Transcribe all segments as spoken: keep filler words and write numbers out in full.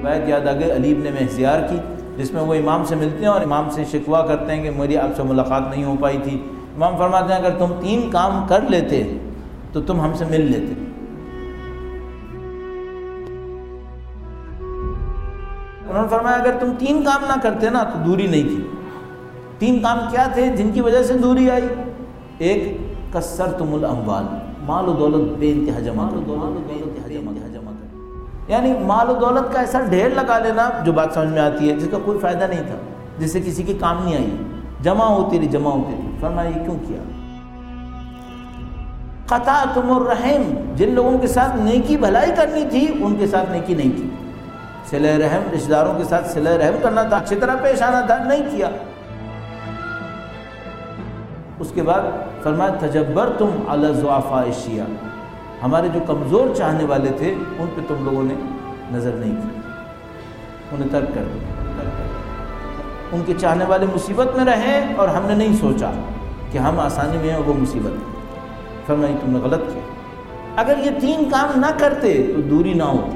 روایت یاد آ گئی علی ابن محزیار کی، جس میں وہ امام سے ملتے ہیں اور امام سے شکوہ کرتے ہیں کہ میری آپ سے ملاقات نہیں ہو پائی تھی۔ امام فرماتے ہیں اگر تم تین کام کر لیتے تو تم ہم سے مل لیتے۔ انہوں نے فرمایا اگر تم تین کام نہ کرتے نا تو دوری نہیں تھی۔ تین کام کیا تھے جن کی وجہ سے دوری آئی؟ ایک، کثرتم الاموال، مال و دولت بے انتہا جمع کرنا، یعنی مال و دولت کا ایسا ڈھیر لگا لینا جو بات سمجھ میں آتی ہے، جس کا کوئی فائدہ نہیں تھا، جس سے کسی کے کام نہیں آئی، جمع ہوتی رہی جمع ہوتی رہی۔ فرمایا یہ کیوں کیا؟ قطعتم الرحم، جن لوگوں کے ساتھ نیکی بھلائی کرنی تھی ان کے ساتھ نیکی نہیں کی، صلہ رحم، رشتہ داروں کے ساتھ صلہ رحم کرنا تھا، اچھی طرح پیش آنا تھا، نہیں کیا۔ اس کے بعد فرمایا تجبرتم علی الضعفاء الشیعہ، ہمارے جو کمزور چاہنے والے تھے ان پہ تم لوگوں نے نظر نہیں کی، انہیں ترک کر دیا۔ ان کے چاہنے والے مصیبت میں رہے اور ہم نے نہیں سوچا کہ ہم آسانی میں ہیں اور وہ مصیبت میں۔ فرمایا تم نے غلط کیا، اگر یہ تین کام نہ کرتے تو دوری نہ ہوتی۔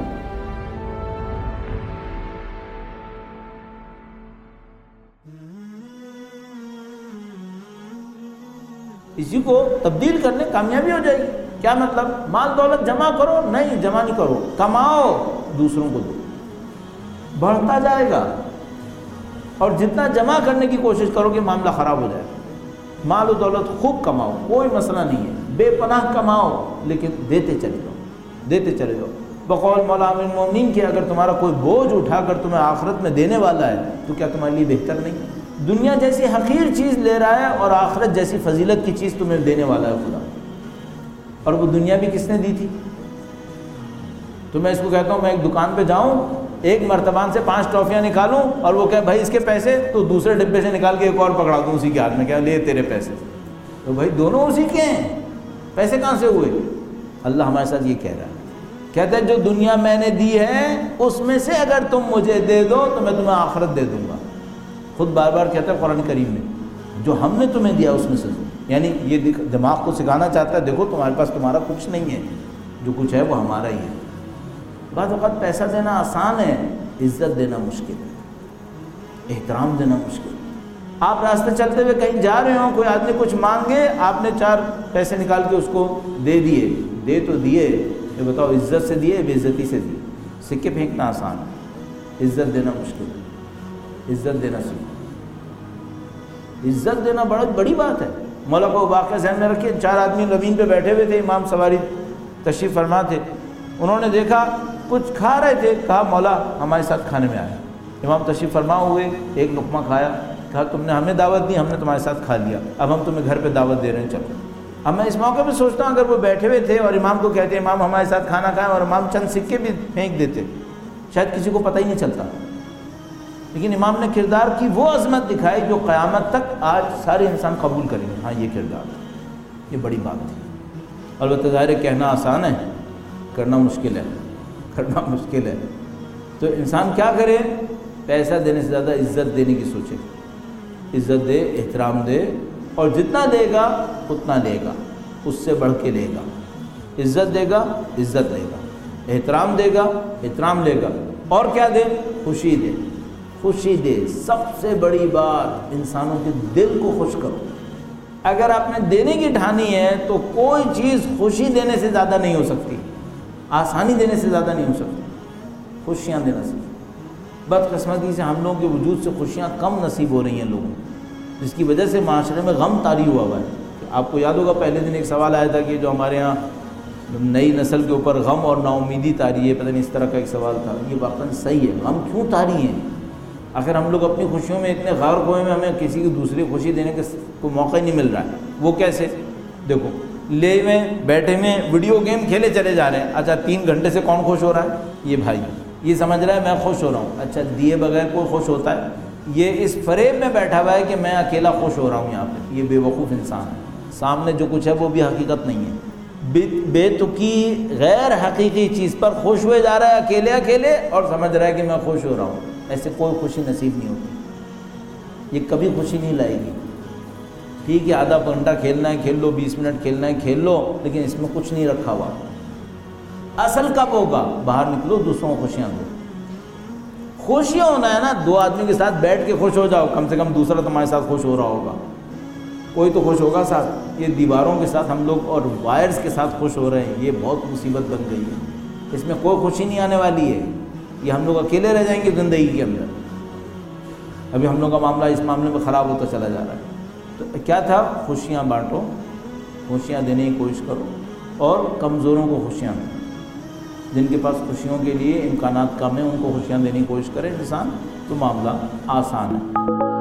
اسی کو تبدیل کرنے کامیابی ہو جائے گی۔ کیا مطلب؟ مال دولت جمع کرو؟ نہیں، جمع نہیں کرو، کماؤ، دوسروں کو دو، بڑھتا جائے گا۔ اور جتنا جمع کرنے کی کوشش کرو گے معاملہ خراب ہو جائے گا۔ مال و دولت خوب کماؤ، کوئی مسئلہ نہیں ہے، بے پناہ کماؤ، لیکن دیتے چلے جاؤ، دیتے چلے جاؤ۔ بقول مولا امیر المومنین کہ اگر تمہارا کوئی بوجھ اٹھا کر تمہیں آخرت میں دینے والا ہے تو کیا تمہارے لیے بہتر نہیں؟ دنیا جیسی حقیر چیز لے رہا ہے اور آخرت جیسی فضیلت کی چیز تمہیں دینے والا ہے خدا، اور وہ دنیا بھی کس نے دی تھی؟ تو میں اس کو کہتا ہوں میں ایک دکان پہ جاؤں، ایک مرتبان سے پانچ ٹافیاں نکالوں اور وہ کہے بھائی اس کے پیسے، تو دوسرے ڈبے سے نکال کے ایک اور پکڑا دوں اسی کے ہاتھ میں، کیا لے تیرے پیسے، تو بھائی دونوں اسی کے ہیں، پیسے کہاں سے ہوئے؟ اللہ ہمارے ساتھ یہ کہہ رہا ہے، کہتا ہے جو دنیا میں نے دی ہے اس میں سے اگر تم مجھے دے دو تو میں تمہیں آخرت دے دوں گا۔ خود بار بار کہتا ہے قرآن کریم میں جو ہم نے تمہیں دیا اس میں سے، یعنی یہ دماغ کو سکھانا چاہتا ہے دیکھو تمہارے پاس تمہارا کچھ نہیں ہے، جو کچھ ہے وہ ہمارا ہی ہے۔ بعض اوقات پیسہ دینا آسان ہے، عزت دینا مشکل ہے، احترام دینا مشکل ہے۔ آپ راستے چلتے ہوئے کہیں جا رہے ہوں، کوئی آدمی کچھ مانگے، آپ نے چار پیسے نکال کے اس کو دے دیے، دے تو دیے، یہ بتاؤ عزت سے دیے بے عزتی سے دیے؟ سکے پھینکنا آسان ہے، عزت دینا مشکل ہے۔ عزت دینا سیکھو، عزت دینا بڑا بڑی بات ہے۔ مولا کو واقعہ ذہن میں رکھیے، چار آدمی زمین پہ بیٹھے ہوئے تھے، امام سواری تشریف فرما تھے، انہوں نے دیکھا کچھ کھا رہے تھے، کہا مولا ہمارے ساتھ کھانے میں آیا۔ امام تشریف فرما ہوئے، ایک لقمہ کھایا، کہا تم نے ہمیں دعوت دی، ہم نے تمہارے ساتھ کھا لیا، اب ہم تمہیں گھر پہ دعوت دے رہے ہیں، چلو۔ اب میں اس موقع پہ سوچتا ہوں اگر وہ بیٹھے ہوئے تھے اور امام کو کہتے امام ہمارے ساتھ کھانا کھائیں، اور امام چند سکے بھی پھینک دیتے، شاید کسی کو پتہ ہی نہیں چلتا، لیکن امام نے کردار کی وہ عظمت دکھائی جو قیامت تک آج سارے انسان قبول کریں گے، ہاں یہ کردار، یہ بڑی بات تھی۔ البتہ ظاہر ہے کہنا آسان ہے، کرنا مشکل ہے، کرنا مشکل ہے۔ تو انسان کیا کرے؟ پیسہ دینے سے زیادہ عزت دینے کی سوچے، عزت دے، احترام دے، اور جتنا دے گا اتنا لے گا، اس سے بڑھ کے لے گا۔ عزت دے گا، عزت لے گا، احترام دے گا، احترام لے گا، اور کیا دے؟ خوشی دے، خوشی دے۔ سب سے بڑی بات، انسانوں کے دل کو خوش کرو۔ اگر آپ نے دینے کی ٹھانی ہے تو کوئی چیز خوشی دینے سے زیادہ نہیں ہو سکتی، آسانی دینے سے زیادہ نہیں ہو سکتی، خوشیاں دینا سکتی۔ بدقسمتی سے ہم لوگوں کے وجود سے خوشیاں کم نصیب ہو رہی ہیں لوگوں کو، جس کی وجہ سے معاشرے میں غم طاری ہوا ہوا ہے۔ آپ کو یاد ہوگا پہلے دن ایک سوال آیا تھا کہ جو ہمارے ہاں نئی نسل کے اوپر غم اور نا امیدی طاری ہے، پتہ نہیں اس طرح کا ایک سوال تھا۔ یہ واقعاً صحیح ہے، غم کیوں طاری ہیں؟ آخر ہم لوگ اپنی خوشیوں میں اتنے غرق ہوئے ہیں، ہمیں کسی کی دوسری خوشی دینے کا کوئی موقع ہی نہیں مل رہا ہے۔ وہ کیسے؟ دیکھو لے میں بیٹھے میں ویڈیو گیم کھیلے چلے جا رہے ہیں، اچھا تین گھنٹے سے کون خوش ہو رہا ہے؟ یہ بھائی، یہ سمجھ رہا ہے میں خوش ہو رہا ہوں، اچھا دیے بغیر کوئی خوش ہوتا ہے؟ یہ اس فریب میں بیٹھا ہوا ہے کہ میں اکیلا خوش ہو رہا ہوں یہاں پہ، یہ بے وقوف انسان ہے۔ سامنے جو کچھ ہے وہ بھی حقیقت نہیں ہے، بے تکی غیر حقیقی چیز پر خوش ہوئے جا رہا ہے اکیلے اکیلے، اور سمجھ رہا ہے کہ میں خوش ہو رہا ہوں۔ ایسے کوئی خوشی نصیب نہیں ہوتی، یہ کبھی خوشی نہیں لائے گی۔ ٹھیک ہے آدھا گھنٹہ کھیلنا ہے کھیل لو، بیس منٹ کھیلنا ہے کھیل لو، لیکن اس میں کچھ نہیں رکھا ہوا۔ اصل کب ہوگا؟ باہر نکلو، دوسروں کو خوشیاں دو۔ خوشیاں ہونا ہے نا، دو آدمی کے ساتھ بیٹھ کے خوش ہو جاؤ، کم سے کم دوسرا تمہارے ساتھ خوش ہو رہا ہوگا، کوئی تو خوش ہوگا ساتھ۔ یہ دیواروں کے ساتھ ہم لوگ اور وائرز کے ساتھ خوش ہو رہے ہیں، یہ بہت مصیبت بن گئی ہے، اس میں کوئی خوشی نہیں آنے والی ہے، یہ ہم لوگ اکیلے رہ جائیں گے زندگی کے اندر۔ ابھی ہم لوگ کا معاملہ اس معاملے میں خراب ہوتا چلا جا رہا ہے۔ تو کیا تھا؟ خوشیاں بانٹو، خوشیاں دینے کی کوشش کرو، اور کمزوروں کو خوشیاں دو، جن کے پاس خوشیوں کے لیے امکانات کم ہیں ان کو خوشیاں دینے کی کوشش کرے انسان، تو معاملہ آسان ہے۔